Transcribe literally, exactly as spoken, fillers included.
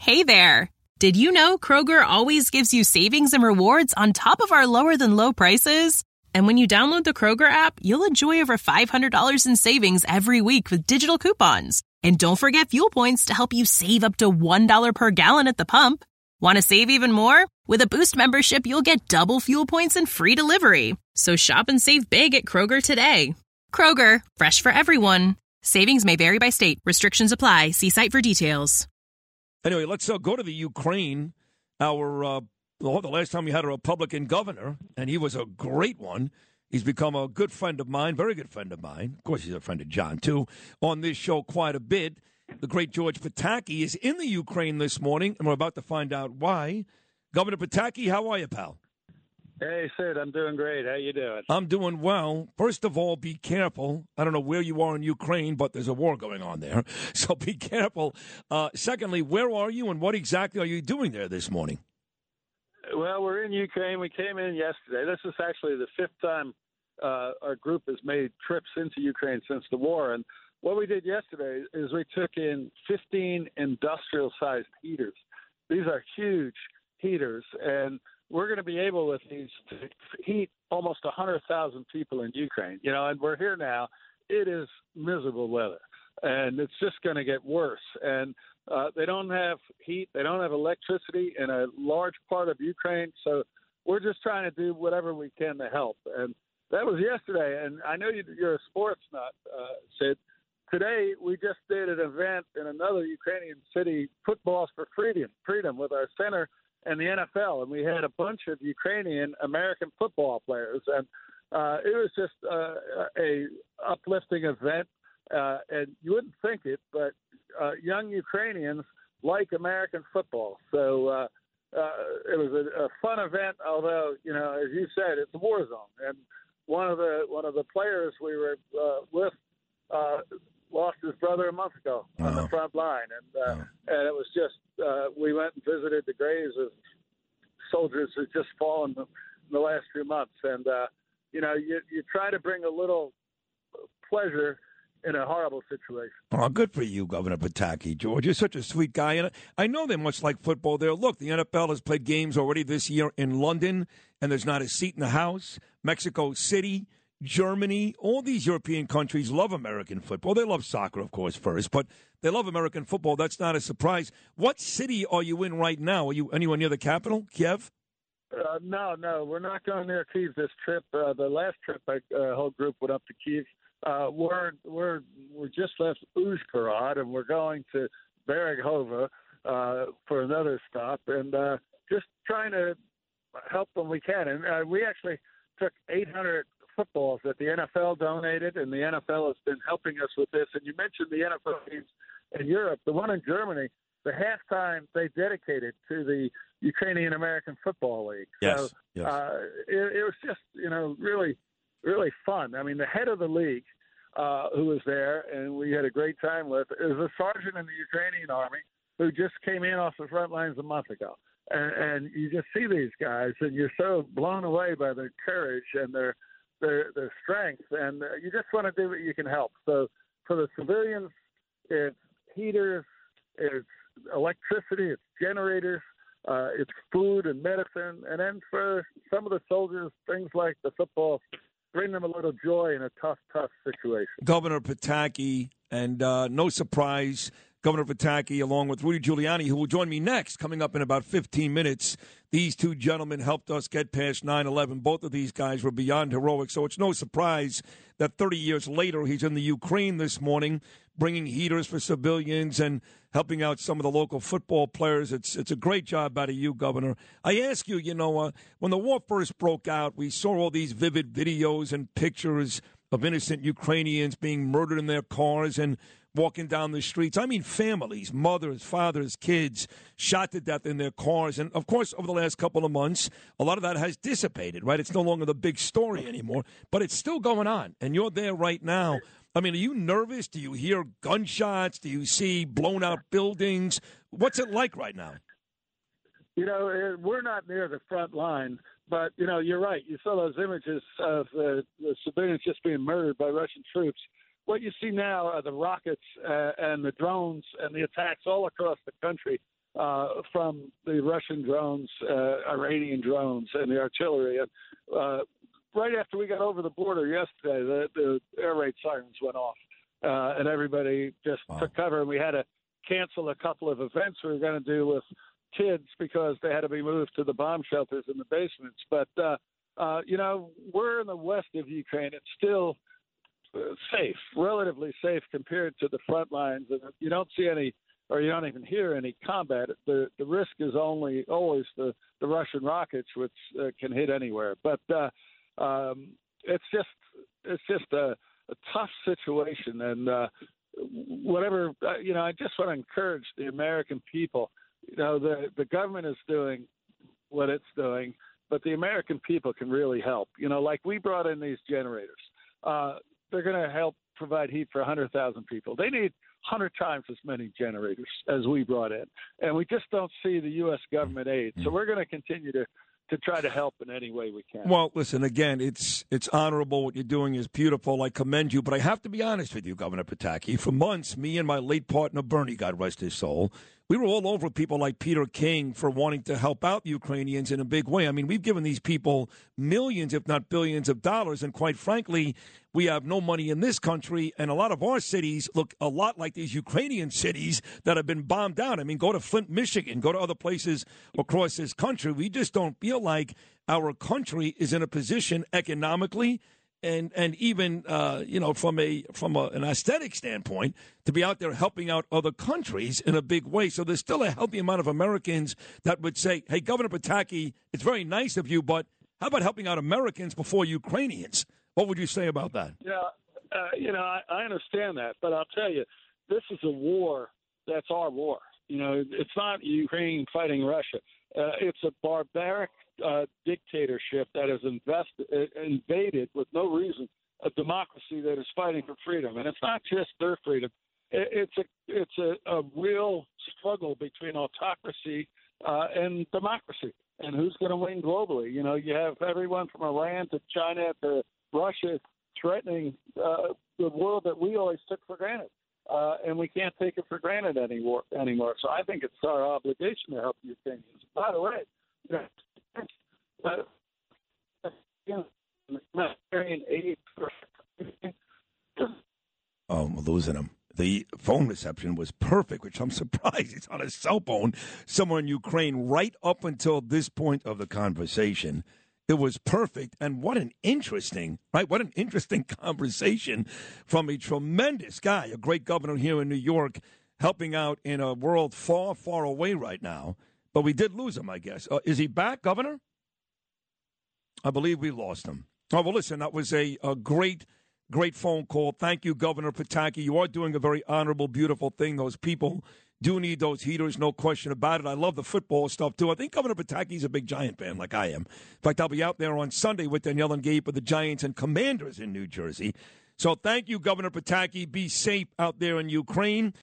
Hey there. Did you know Kroger always gives you savings and rewards on top of our lower than low prices? And when you download the Kroger app, you'll enjoy over five hundred dollars in savings every week with digital coupons. And don't forget fuel points to help you save up to one dollar per gallon at the pump. Want to save even more? With a Boost membership, you'll get double fuel points and free delivery. So shop and save big at Kroger today. Kroger, fresh for everyone. Savings may vary by state. Restrictions apply. See site for details. Anyway, let's uh, go to the Ukraine. Our uh, the last time we had a Republican governor, and he was a great one. He's become a good friend of mine, very good friend of mine. Of course, he's a friend of John, too, on this show quite a bit. The great George Pataki is in the Ukraine this morning, and we're about to find out why. Governor Pataki, how are you, pal? Hey, Sid, I'm doing great. How you doing? I'm doing well. First of all, be careful. I don't know where you are in Ukraine, but there's a war going on there, so be careful. Uh, secondly, where are you, and what exactly are you doing there this morning? Well, we're in Ukraine. We came in yesterday. This is actually the fifth time uh, our group has made trips into Ukraine since the war. And what we did yesterday is we took in fifteen industrial-sized heaters. These are huge heaters, and we're going to be able with these to heat almost one hundred thousand people in Ukraine. You know, and we're here now. It is miserable weather, and it's just going to get worse. And uh, they don't have heat. They don't have electricity in a large part of Ukraine. So we're just trying to do whatever we can to help. And that was yesterday. And I know you're a sports nut, uh, Sid. Today, we just did an event in another Ukrainian city, Footballs for Freedom, freedom with our center and the N F L. And we had a bunch of Ukrainian American football players. And uh, it was just uh, a uplifting event. Uh, and you wouldn't think it, but uh, young Ukrainians like American football. So uh, uh, it was a, a fun event, although, you know, as you said, it's a war zone. And one of the one of the players we were uh, with uh, lost his brother a month ago on Oh. the front line. And uh, Oh. and it was just, uh, we went and visited the graves of soldiers who just fallen in the last few months. And, uh, you know, you, you try to bring a little pleasure in a horrible situation. Oh, good for you, Governor Pataki, George. You're such a sweet guy. And I know they much like football there. Look, the N F L has played games already this year in London, and there's not a seat in the house. Mexico City, Germany, all these European countries love American football. They love soccer, of course, first, but they love American football. That's not a surprise. What city are you in right now? Are you anywhere near the capital, Kiev? Uh, no, no, we're not going near Kyiv this trip. Uh, the last trip, our uh, whole group went up to Kyiv. Uh, we're we're we just left Uzhhorod, and we're going to Berezhova uh, for another stop, and uh, just trying to help when we can. And uh, we actually took eight hundred footballs that the N F L donated, and the N F L has been helping us with this. And you mentioned the N F L teams in Europe. The one in Germany, the halftime they dedicated to the Ukrainian American Football League. Yes, So yes. Uh, it, it was just, you know, really, really fun. I mean, the head of the league, uh, who was there, and we had a great time with, is a sergeant in the Ukrainian army who just came in off the front lines a month ago. And, and you just see these guys, and you're so blown away by their courage and their their, their strength, and uh, you just want to do what you can help. So for the civilians, it's heaters, it's electricity, it's generators, uh, it's food and medicine, and then for some of the soldiers, things like the football, bring them a little joy in a tough, tough situation. Governor Pataki, and uh, no surprise, Governor Pataki, along with Rudy Giuliani, who will join me next, coming up in about fifteen minutes. These two gentlemen helped us get past nine eleven. Both of these guys were beyond heroic, so it's no surprise that thirty years later he's in the Ukraine this morning, bringing heaters for civilians and helping out some of the local football players. It's it's a great job out of you, Governor. I ask you, you know, uh, when the war first broke out, we saw all these vivid videos and pictures of innocent Ukrainians being murdered in their cars and walking down the streets. I mean, families, mothers, fathers, kids shot to death in their cars. And, of course, over the last couple of months, a lot of that has dissipated, right? It's no longer the big story anymore, but it's still going on. And you're there right now. I mean, are you nervous? Do you hear gunshots? Do you see blown out buildings? What's it like right now? You know, eh, we're not near the front line, but, you know, you're right. You saw those images of uh, the civilians just being murdered by Russian troops. What you see now are the rockets uh, and the drones and the attacks all across the country uh, from the Russian drones, uh, Iranian drones, and the artillery. And uh, right after we got over the border yesterday, the, the air raid sirens went off, uh, and everybody just wow. took cover. And we had to cancel a couple of events we were going to do with kids because they had to be moved to the bomb shelters in the basements. But, uh, uh, you know, we're in the west of Ukraine. It's still uh, safe, relatively safe compared to the front lines. And you don't see any, or you don't even hear any combat. The the risk is only always the, the Russian rockets, which uh, can hit anywhere. But uh, um, it's just it's just a, a tough situation. And uh, whatever, uh, you know, I just want to encourage the American people. You know, the, the government is doing what it's doing, but the American people can really help. You know, like we brought in these generators. Uh, they're going to help provide heat for one hundred thousand people. They need one hundred times as many generators as we brought in. And we just don't see the U S government aid. So we're going to continue to to try to help in any way we can. Well, listen, again, it's it's honorable. What you're doing is beautiful. I commend you. But I have to be honest with you, Governor Pataki. For months, me and my late partner, Bernie, God rest his soul, we were all over people like Peter King for wanting to help out the Ukrainians in a big way. I mean, we've given these people millions, if not billions of dollars. And quite frankly, we have no money in this country. And a lot of our cities look a lot like these Ukrainian cities that have been bombed out. I mean, go to Flint, Michigan, go to other places across this country. We just don't feel like our country is in a position economically and and even, uh, you know, from a from a, an aesthetic standpoint, to be out there helping out other countries in a big way. So there's still a healthy amount of Americans that would say, hey, Governor Pataki, it's very nice of you, but how about helping out Americans before Ukrainians? What would you say about that? Yeah, uh, you know, I, I understand that, but I'll tell you, this is a war that's our war. You know, it's not Ukraine fighting Russia. Uh, it's a barbaric uh, dictatorship that has invested, uh, invaded with no reason a democracy that is fighting for freedom, and it's not just their freedom. It, it's a it's a, a real struggle between autocracy uh, and democracy, and who's going to win globally. You know, you have everyone from Iran to China to Russia threatening uh, the world that we always took for granted. Uh, and we can't take it for granted anymore. Anymore. So I think it's our obligation to help the Ukrainians. By the way, you know, uh, you know, humanitarian aid for oh, we're losing him. The phone reception was perfect, which I'm surprised he's on his cell phone somewhere in Ukraine right up until this point of the conversation. It was perfect, and what an interesting, right? What an interesting conversation from a tremendous guy, a great governor here in New York, helping out in a world far, far away right now. But we did lose him, I guess. Uh, is he back, Governor? I believe we lost him. Oh, well, listen, that was a, a great, great phone call. Thank you, Governor Pataki. You are doing a very honorable, beautiful thing. Those people do need those heaters, no question about it. I love the football stuff, too. I think Governor Pataki's a big Giant fan like I am. In fact, I'll be out there on Sunday with Danielle and Gabe with the Giants and Commanders in New Jersey. So thank you, Governor Pataki. Be safe out there in Ukraine.